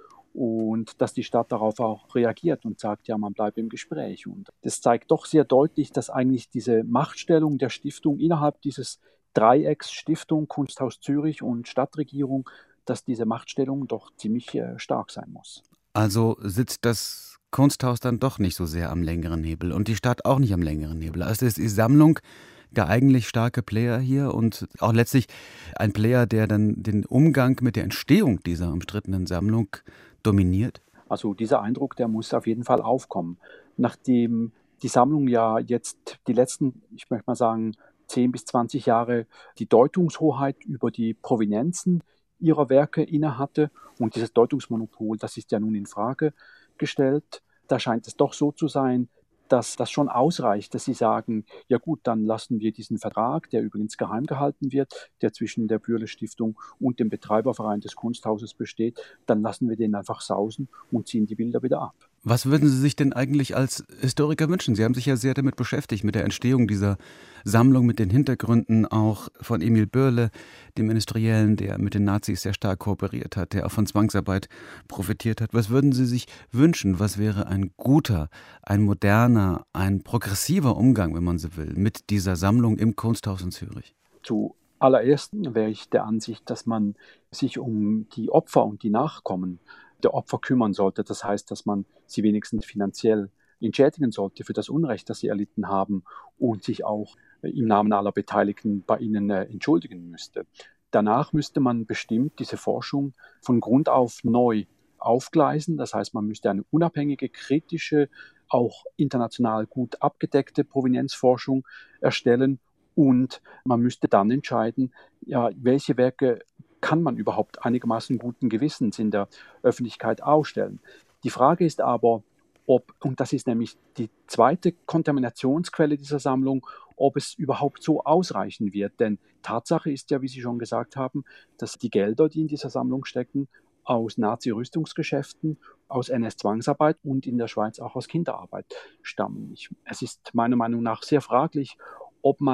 Und dass die Stadt darauf auch reagiert und sagt, ja, man bleibt im Gespräch. Und das zeigt doch sehr deutlich, dass eigentlich diese Machtstellung der Stiftung innerhalb dieses Dreiecks Stiftung, Kunsthaus Zürich und Stadtregierung, dass diese Machtstellung doch ziemlich stark sein muss. Also sitzt das Kunsthaus dann doch nicht so sehr am längeren Hebel und die Stadt auch nicht am längeren Hebel. Also ist die Sammlung der eigentlich starke Player hier und auch letztlich ein Player, der dann den Umgang mit der Entstehung dieser umstrittenen Sammlung dominiert? Also dieser Eindruck, der muss auf jeden Fall aufkommen. Nachdem die Sammlung ja jetzt die letzten, ich möchte mal sagen, 10 bis 20 Jahre die Deutungshoheit über die Provenienzen ihrer Werke innehatte. Und dieses Deutungsmonopol, das ist ja nun in Frage gestellt. Da scheint es doch so zu sein, dass das schon ausreicht, dass sie sagen, ja gut, dann lassen wir diesen Vertrag, der übrigens geheim gehalten wird, der zwischen der Bürle Stiftung und dem Betreiberverein des Kunsthauses besteht, dann lassen wir den einfach sausen und ziehen die Bilder wieder ab. Was würden Sie sich denn eigentlich als Historiker wünschen? Sie haben sich ja sehr damit beschäftigt, mit der Entstehung dieser Sammlung, mit den Hintergründen auch von Emil Bürle, dem Industriellen, der mit den Nazis sehr stark kooperiert hat, der auch von Zwangsarbeit profitiert hat. Was würden Sie sich wünschen? Was wäre ein guter, ein moderner, ein progressiver Umgang, wenn man so will, mit dieser Sammlung im Kunsthaus in Zürich? Zuallererst wäre ich der Ansicht, dass man sich um die Opfer und die Nachkommen der Opfer kümmern sollte. Das heißt, dass man sie wenigstens finanziell entschädigen sollte für das Unrecht, das sie erlitten haben und sich auch im Namen aller Beteiligten bei ihnen entschuldigen müsste. Danach müsste man bestimmt diese Forschung von Grund auf neu aufgleisen. Das heißt, man müsste eine unabhängige, kritische, auch international gut abgedeckte Provenienzforschung erstellen und man müsste dann entscheiden, ja, welche Werke kann man überhaupt einigermaßen guten Gewissens in der Öffentlichkeit ausstellen. Die Frage ist aber, ob, und das ist nämlich die zweite Kontaminationsquelle dieser Sammlung, ob es überhaupt so ausreichen wird. Denn Tatsache ist ja, wie Sie schon gesagt haben, dass die Gelder, die in dieser Sammlung stecken, aus Nazi-Rüstungsgeschäften, aus NS-Zwangsarbeit und in der Schweiz auch aus Kinderarbeit stammen. Es ist meiner Meinung nach sehr fraglich, ob man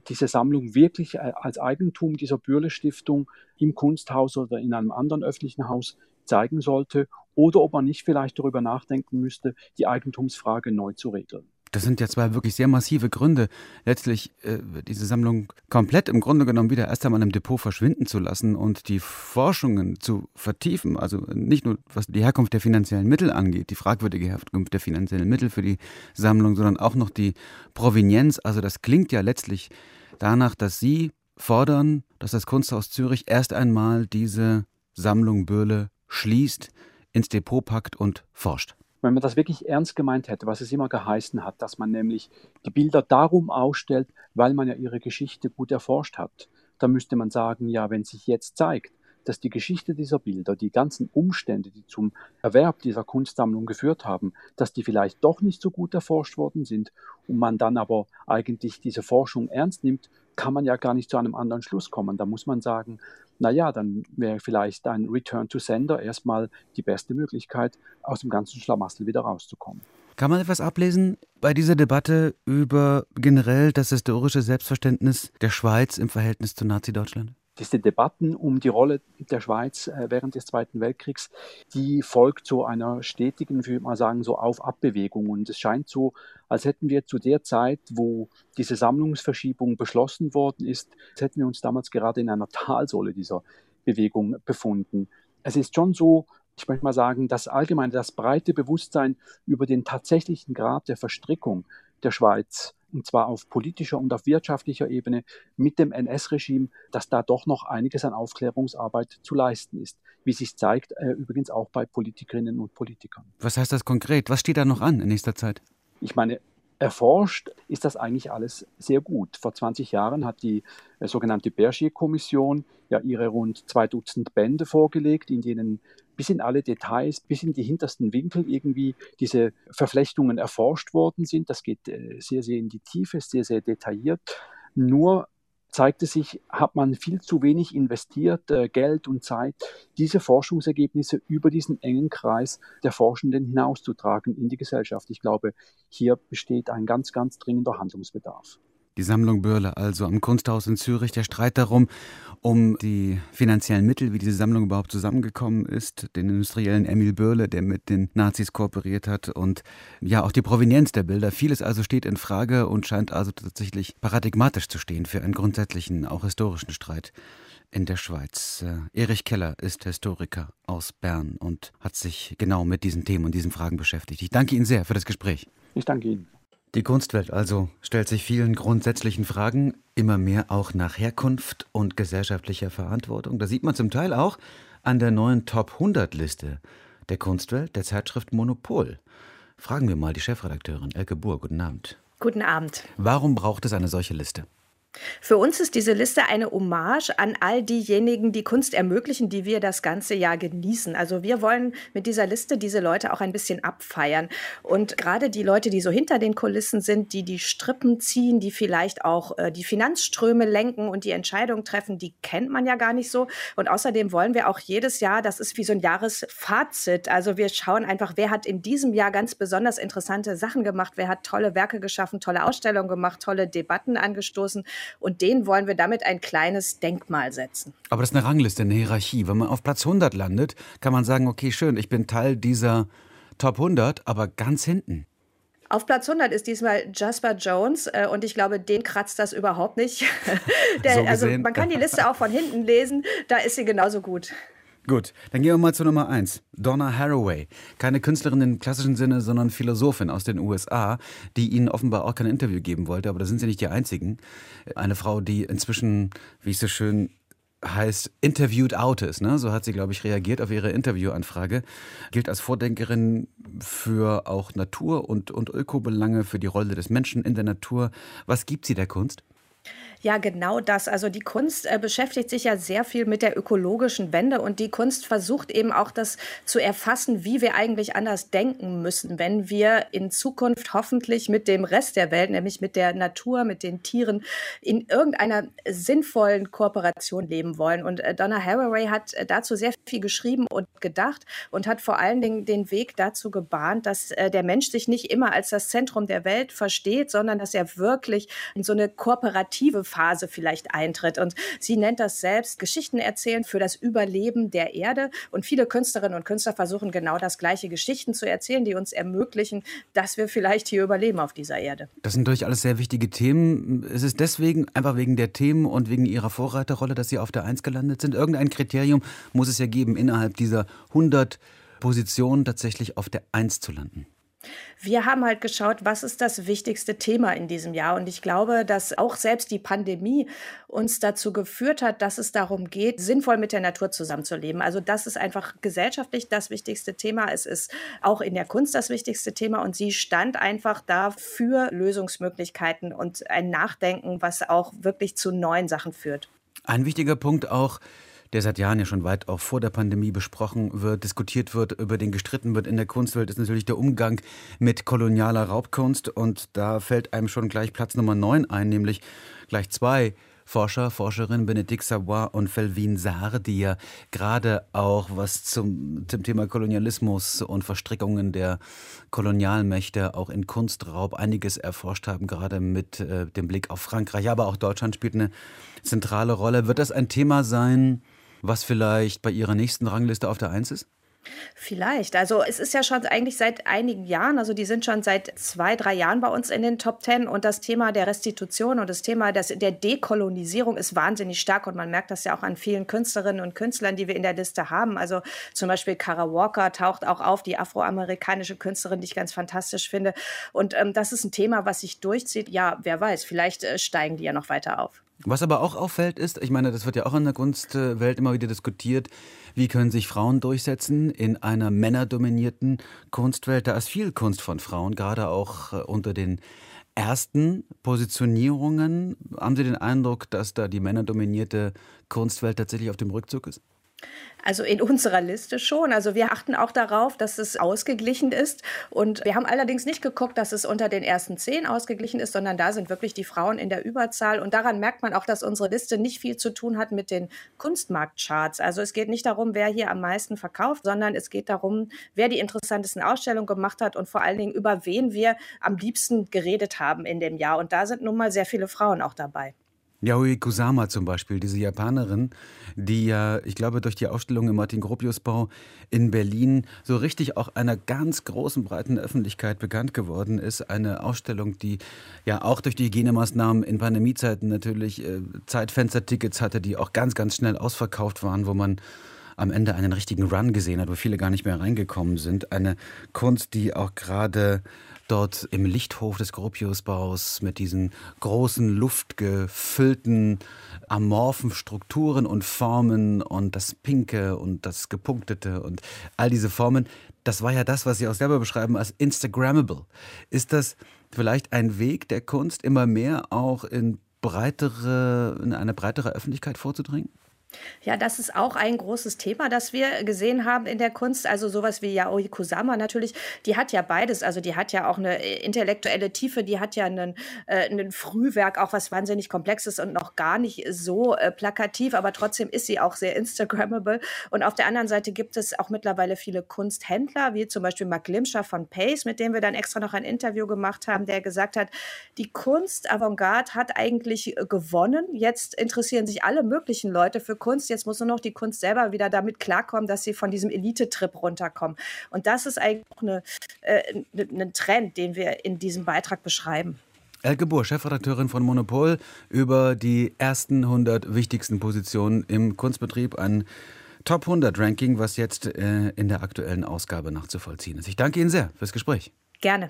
diese Sammlung wirklich als Eigentum dieser Bürle-Stiftung im Kunsthaus oder in einem anderen öffentlichen Haus zeigen sollte oder ob man nicht vielleicht darüber nachdenken müsste, die Eigentumsfrage neu zu regeln. Das sind ja zwei wirklich sehr massive Gründe, letztlich diese Sammlung komplett im Grunde genommen wieder erst einmal im Depot verschwinden zu lassen und die Forschungen zu vertiefen. Also nicht nur, was die Herkunft der finanziellen Mittel angeht, die fragwürdige Herkunft der finanziellen Mittel für die Sammlung, sondern auch noch die Provenienz. Also das klingt ja letztlich danach, dass Sie fordern, dass das Kunsthaus Zürich erst einmal diese Sammlung Bürle schließt, ins Depot packt und forscht. Wenn man das wirklich ernst gemeint hätte, was es immer geheißen hat, dass man nämlich die Bilder darum ausstellt, weil man ja ihre Geschichte gut erforscht hat, dann müsste man sagen, ja, wenn sich jetzt zeigt, dass die Geschichte dieser Bilder, die ganzen Umstände, die zum Erwerb dieser Kunstsammlung geführt haben, dass die vielleicht doch nicht so gut erforscht worden sind und man dann aber eigentlich diese Forschung ernst nimmt, kann man ja gar nicht zu einem anderen Schluss kommen. Da muss man sagen, naja, dann wäre vielleicht ein Return to Sender erstmal die beste Möglichkeit, aus dem ganzen Schlamassel wieder rauszukommen. Kann man etwas ablesen bei dieser Debatte über generell das historische Selbstverständnis der Schweiz im Verhältnis zu Nazi-Deutschland? Diese Debatten um die Rolle der Schweiz während des Zweiten Weltkriegs, die folgt so einer stetigen, würde ich mal sagen, so Auf-Ab-Bewegung. Und es scheint so, als hätten wir zu der Zeit, wo diese Sammlungsverschiebung beschlossen worden ist, als hätten wir uns damals gerade in einer Talsohle dieser Bewegung befunden. Es ist schon so, ich möchte mal sagen, das breite Bewusstsein über den tatsächlichen Grad der Verstrickung der Schweiz, und zwar auf politischer und auf wirtschaftlicher Ebene mit dem NS-Regime, dass da doch noch einiges an Aufklärungsarbeit zu leisten ist. Wie sich zeigt, übrigens auch bei Politikerinnen und Politikern. Was heißt das konkret? Was steht da noch an in nächster Zeit? Ich meine, erforscht ist das eigentlich alles sehr gut. Vor 20 Jahren hat die sogenannte Bergier-Kommission ja ihre rund 2 Dutzend Bände vorgelegt, in denen bis in alle Details, bis in die hintersten Winkel irgendwie diese Verflechtungen erforscht worden sind. Das geht sehr, sehr in die Tiefe, sehr, sehr detailliert. Nur zeigte sich, hat man viel zu wenig investiert, Geld und Zeit, diese Forschungsergebnisse über diesen engen Kreis der Forschenden hinauszutragen in die Gesellschaft. Ich glaube, hier besteht ein ganz, ganz dringender Handlungsbedarf. Die Sammlung Bürle also am Kunsthaus in Zürich, der Streit darum, um die finanziellen Mittel, wie diese Sammlung überhaupt zusammengekommen ist, den Industriellen Emil Bürle, der mit den Nazis kooperiert hat und ja auch die Provenienz der Bilder. Vieles also steht in Frage und scheint also tatsächlich paradigmatisch zu stehen für einen grundsätzlichen, auch historischen Streit in der Schweiz. Erich Keller ist Historiker aus Bern und hat sich genau mit diesen Themen und diesen Fragen beschäftigt. Ich danke Ihnen sehr für das Gespräch. Ich danke Ihnen. Die Kunstwelt also stellt sich vielen grundsätzlichen Fragen, immer mehr auch nach Herkunft und gesellschaftlicher Verantwortung. Das sieht man zum Teil auch an der neuen Top-100-Liste der Kunstwelt, der Zeitschrift Monopol. Fragen wir mal die Chefredakteurin Elke Buhr. Guten Abend. Guten Abend. Warum braucht es eine solche Liste? Für uns ist diese Liste eine Hommage an all diejenigen, die Kunst ermöglichen, die wir das ganze Jahr genießen. Also wir wollen mit dieser Liste diese Leute auch ein bisschen abfeiern. Und gerade die Leute, die so hinter den Kulissen sind, die die Strippen ziehen, die vielleicht auch die Finanzströme lenken und die Entscheidungen treffen, die kennt man ja gar nicht so. Und außerdem wollen wir auch jedes Jahr, das ist wie so ein Jahresfazit. Also wir schauen einfach, wer hat in diesem Jahr ganz besonders interessante Sachen gemacht, wer hat tolle Werke geschaffen, tolle Ausstellungen gemacht, tolle Debatten angestoßen. Und denen wollen wir damit ein kleines Denkmal setzen. Aber das ist eine Rangliste, eine Hierarchie. Wenn man auf Platz 100 landet, kann man sagen, okay, schön, ich bin Teil dieser Top 100, aber ganz hinten. Auf Platz 100 ist diesmal Jasper Jones und ich glaube, den kratzt das überhaupt nicht. Also man kann die Liste auch von hinten lesen, da ist sie genauso gut. Gut, dann gehen wir mal zu Nummer 1. Donna Haraway. Keine Künstlerin im klassischen Sinne, sondern Philosophin aus den USA, die Ihnen offenbar auch kein Interview geben wollte, aber da sind Sie nicht die Einzigen. Eine Frau, die inzwischen, wie es so schön heißt, interviewed out ist. Ne? So hat sie, glaube ich, reagiert auf Ihre Interviewanfrage. Gilt als Vordenkerin für auch Natur- und Ökobelange, für die Rolle des Menschen in der Natur. Was gibt sie der Kunst? Ja, genau das. Also die Kunst beschäftigt sich ja sehr viel mit der ökologischen Wende und die Kunst versucht eben auch das zu erfassen, wie wir eigentlich anders denken müssen, wenn wir in Zukunft hoffentlich mit dem Rest der Welt, nämlich mit der Natur, mit den Tieren, in irgendeiner sinnvollen Kooperation leben wollen. Und Donna Haraway hat dazu sehr viel geschrieben und gedacht und hat vor allen Dingen den Weg dazu gebahnt, dass der Mensch sich nicht immer als das Zentrum der Welt versteht, sondern dass er wirklich in so eine kooperative Phase vielleicht eintritt. Und sie nennt das selbst Geschichten erzählen für das Überleben der Erde. Und viele Künstlerinnen und Künstler versuchen genau das gleiche, Geschichten zu erzählen, die uns ermöglichen, dass wir vielleicht hier überleben auf dieser Erde. Das sind natürlich alles sehr wichtige Themen. Ist es deswegen, einfach wegen der Themen und wegen Ihrer Vorreiterrolle, dass Sie auf der 1 gelandet sind? Irgendein Kriterium muss es ja geben, innerhalb dieser 100 Positionen tatsächlich auf der 1 zu landen. Wir haben halt geschaut, was ist das wichtigste Thema in diesem Jahr? Und ich glaube, dass auch selbst die Pandemie uns dazu geführt hat, dass es darum geht, sinnvoll mit der Natur zusammenzuleben. Also das ist einfach gesellschaftlich das wichtigste Thema. Es ist auch in der Kunst das wichtigste Thema. Und sie stand einfach da für Lösungsmöglichkeiten und ein Nachdenken, was auch wirklich zu neuen Sachen führt. Ein wichtiger Punkt auch, der seit Jahren ja schon weit auch vor der Pandemie besprochen wird, diskutiert wird, über den gestritten wird in der Kunstwelt, ist natürlich der Umgang mit kolonialer Raubkunst. Und da fällt einem schon gleich Platz Nummer 9 ein, nämlich gleich 2 Forscherinnen, Bénédicte Savoy und Felwine Sarr, die ja gerade auch was zum Thema Kolonialismus und Verstrickungen der Kolonialmächte auch in Kunstraub einiges erforscht haben, gerade mit dem Blick auf Frankreich. Aber auch Deutschland spielt eine zentrale Rolle. Wird das ein Thema sein, was vielleicht bei Ihrer nächsten Rangliste auf der 1 ist? Vielleicht. Also es ist ja schon eigentlich seit einigen Jahren, also die sind schon seit 2, 3 Jahren bei uns in den Top 10 und das Thema der Restitution und das Thema der Dekolonisierung ist wahnsinnig stark und man merkt das ja auch an vielen Künstlerinnen und Künstlern, die wir in der Liste haben. Also zum Beispiel Kara Walker taucht auch auf, die afroamerikanische Künstlerin, die ich ganz fantastisch finde. Und das ist ein Thema, was sich durchzieht. Ja, wer weiß, vielleicht steigen die ja noch weiter auf. Was aber auch auffällt ist, ich meine, das wird ja auch in der Kunstwelt immer wieder diskutiert, wie können sich Frauen durchsetzen in einer männerdominierten Kunstwelt. Da ist viel Kunst von Frauen, gerade auch unter den ersten Positionierungen. Haben Sie den Eindruck, dass da die männerdominierte Kunstwelt tatsächlich auf dem Rückzug ist? Also in unserer Liste schon. Also wir achten auch darauf, dass es ausgeglichen ist. Und wir haben allerdings nicht geguckt, dass es unter den ersten 10 ausgeglichen ist, sondern da sind wirklich die Frauen in der Überzahl. Und daran merkt man auch, dass unsere Liste nicht viel zu tun hat mit den Kunstmarktcharts. Also es geht nicht darum, wer hier am meisten verkauft, sondern es geht darum, wer die interessantesten Ausstellungen gemacht hat und vor allen Dingen, über wen wir am liebsten geredet haben in dem Jahr. Und da sind nun mal sehr viele Frauen auch dabei. Yayoi Kusama zum Beispiel, diese Japanerin, die ja, ich glaube, durch die Ausstellung im Martin-Gropius-Bau in Berlin so richtig auch einer ganz großen, breiten Öffentlichkeit bekannt geworden ist. Eine Ausstellung, die ja auch durch die Hygienemaßnahmen in Pandemiezeiten natürlich Zeitfenstertickets hatte, die auch ganz, ganz schnell ausverkauft waren, wo man am Ende einen richtigen Run gesehen hat, wo viele gar nicht mehr reingekommen sind. Eine Kunst, die auch gerade dort im Lichthof des Gropiusbaus mit diesen großen, luftgefüllten, amorphen Strukturen und Formen und das Pinke und das Gepunktete und all diese Formen, das war ja das, was Sie auch selber beschreiben als Instagrammable. Ist das vielleicht ein Weg der Kunst, immer mehr auch in eine breitere Öffentlichkeit vorzudringen? Ja, das ist auch ein großes Thema, das wir gesehen haben in der Kunst. Also sowas wie Yayoi Kusama natürlich, die hat ja beides. Also die hat ja auch eine intellektuelle Tiefe, die hat ja ein Frühwerk, auch was wahnsinnig Komplexes und noch gar nicht so plakativ, aber trotzdem ist sie auch sehr Instagrammable. Und auf der anderen Seite gibt es auch mittlerweile viele Kunsthändler, wie zum Beispiel Mark Glimscher von Pace, mit dem wir dann extra noch ein Interview gemacht haben, der gesagt hat, die Kunst Avantgarde hat eigentlich gewonnen. Jetzt interessieren sich alle möglichen Leute für Kunst. Jetzt muss nur noch die Kunst selber wieder damit klarkommen, dass sie von diesem Elite-Trip runterkommen. Und das ist eigentlich auch ein Trend, den wir in diesem Beitrag beschreiben. Elke Buhr, Chefredakteurin von Monopol, über die ersten 100 wichtigsten Positionen im Kunstbetrieb. Ein Top 100 Ranking, was jetzt in der aktuellen Ausgabe nachzuvollziehen ist. Ich danke Ihnen sehr fürs Gespräch. Gerne.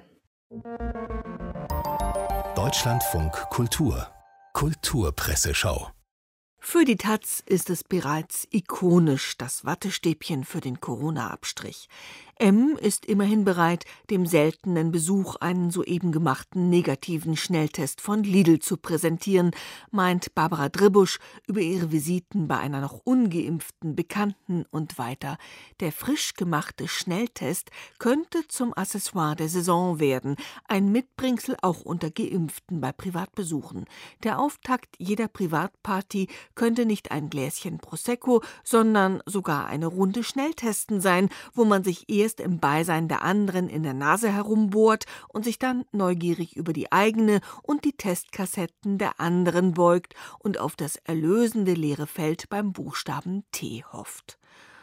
Deutschlandfunk Kultur. Kulturpresseschau. Für die taz ist es bereits ikonisch, das Wattestäbchen für den Corona-Abstrich. M ist immerhin bereit, dem seltenen Besuch einen soeben gemachten negativen Schnelltest von Lidl zu präsentieren, meint Barbara Dribusch über ihre Visiten bei einer noch ungeimpften Bekannten und weiter. Der frisch gemachte Schnelltest könnte zum Accessoire der Saison werden, ein Mitbringsel auch unter Geimpften bei Privatbesuchen. Der Auftakt jeder Privatparty könnte nicht ein Gläschen Prosecco, sondern sogar eine Runde Schnelltesten sein, wo man sich erst erst im Beisein der anderen in der Nase herumbohrt und sich dann neugierig über die eigene und die Testkassetten der anderen beugt und auf das erlösende leere Feld beim Buchstaben T hofft.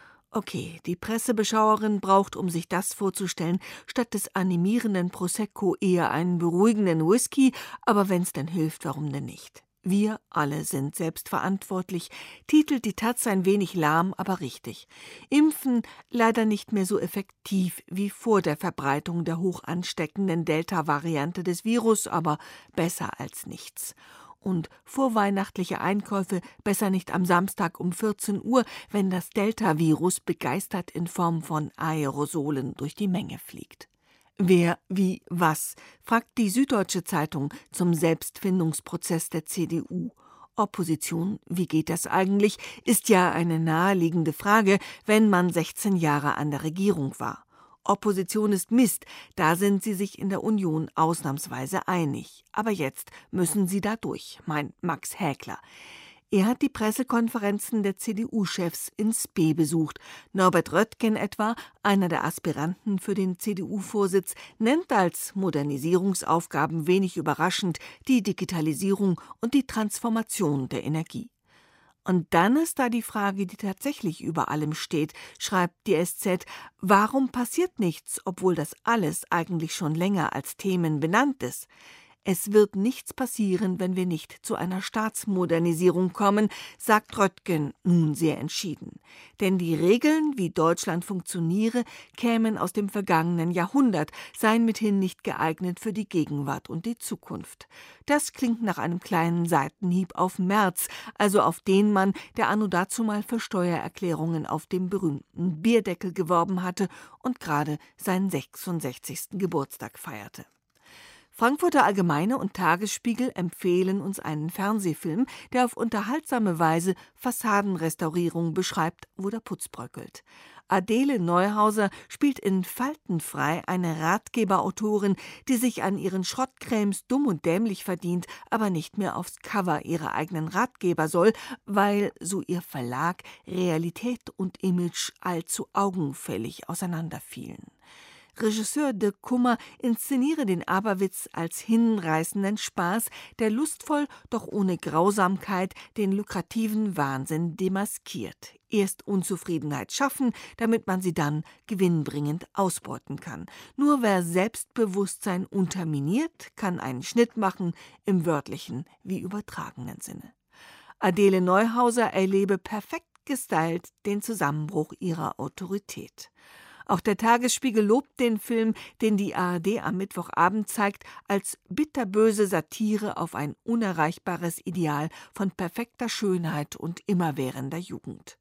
Okay, die Pressebeschauerin braucht, um sich das vorzustellen, statt des animierenden Prosecco eher einen beruhigenden Whisky, aber wenn's denn hilft, warum denn nicht? Wir alle sind selbstverantwortlich, titelt die Taz ein wenig lahm, aber richtig. Impfen leider nicht mehr so effektiv wie vor der Verbreitung der hoch ansteckenden Delta-Variante des Virus, aber besser als nichts. Und vorweihnachtliche Einkäufe besser nicht am Samstag um 14 Uhr, wenn das Delta-Virus begeistert in Form von Aerosolen durch die Menge fliegt. Wer, wie, was, fragt die Süddeutsche Zeitung zum Selbstfindungsprozess der CDU. Opposition, wie geht das eigentlich, ist ja eine naheliegende Frage, wenn man 16 Jahre an der Regierung war. Opposition ist Mist, da sind sie sich in der Union ausnahmsweise einig. Aber jetzt müssen sie da durch, meint Max Häkler. Er hat die Pressekonferenzen der CDU-Chefs in Spe besucht. Norbert Röttgen etwa, einer der Aspiranten für den CDU-Vorsitz, nennt als Modernisierungsaufgaben wenig überraschend die Digitalisierung und die Transformation der Energie. Und dann ist da die Frage, die tatsächlich über allem steht, schreibt die SZ, warum passiert nichts, obwohl das alles eigentlich schon länger als Themen benannt ist? Es wird nichts passieren, wenn wir nicht zu einer Staatsmodernisierung kommen, sagt Röttgen nun sehr entschieden. Denn die Regeln, wie Deutschland funktioniere, kämen aus dem vergangenen Jahrhundert, seien mithin nicht geeignet für die Gegenwart und die Zukunft. Das klingt nach einem kleinen Seitenhieb auf Merz, also auf den Mann, der anno dazumal für Steuererklärungen auf dem berühmten Bierdeckel geworben hatte und gerade seinen 66. Geburtstag feierte. Frankfurter Allgemeine und Tagesspiegel empfehlen uns einen Fernsehfilm, der auf unterhaltsame Weise Fassadenrestaurierung beschreibt, wo der Putz bröckelt. Adele Neuhauser spielt in Faltenfrei eine Ratgeberautorin, die sich an ihren Schrottcremes dumm und dämlich verdient, aber nicht mehr aufs Cover ihrer eigenen Ratgeber soll, weil, so ihr Verlag, Realität und Image allzu augenfällig auseinanderfielen. Regisseur Dirk Kummer inszeniere den Aberwitz als hinreißenden Spaß, der lustvoll, doch ohne Grausamkeit den lukrativen Wahnsinn demaskiert. Erst Unzufriedenheit schaffen, damit man sie dann gewinnbringend ausbeuten kann. Nur wer Selbstbewusstsein unterminiert, kann einen Schnitt machen, im wörtlichen wie übertragenen Sinne. Adele Neuhauser erlebe perfekt gestylt den Zusammenbruch ihrer Autorität. Auch der Tagesspiegel lobt den Film, den die ARD am Mittwochabend zeigt, als bitterböse Satire auf ein unerreichbares Ideal von perfekter Schönheit und immerwährender Jugend.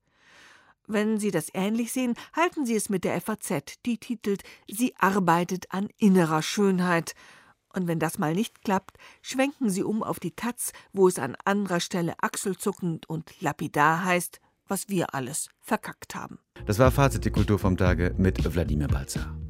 Wenn Sie das ähnlich sehen, halten Sie es mit der FAZ, die titelt »Sie arbeitet an innerer Schönheit«. Und wenn das mal nicht klappt, schwenken Sie um auf die Taz, wo es an anderer Stelle achselzuckend und lapidar heißt, was wir alles verkackt haben. Das war Fazit der Kultur vom Tage mit Wladimir Balzer.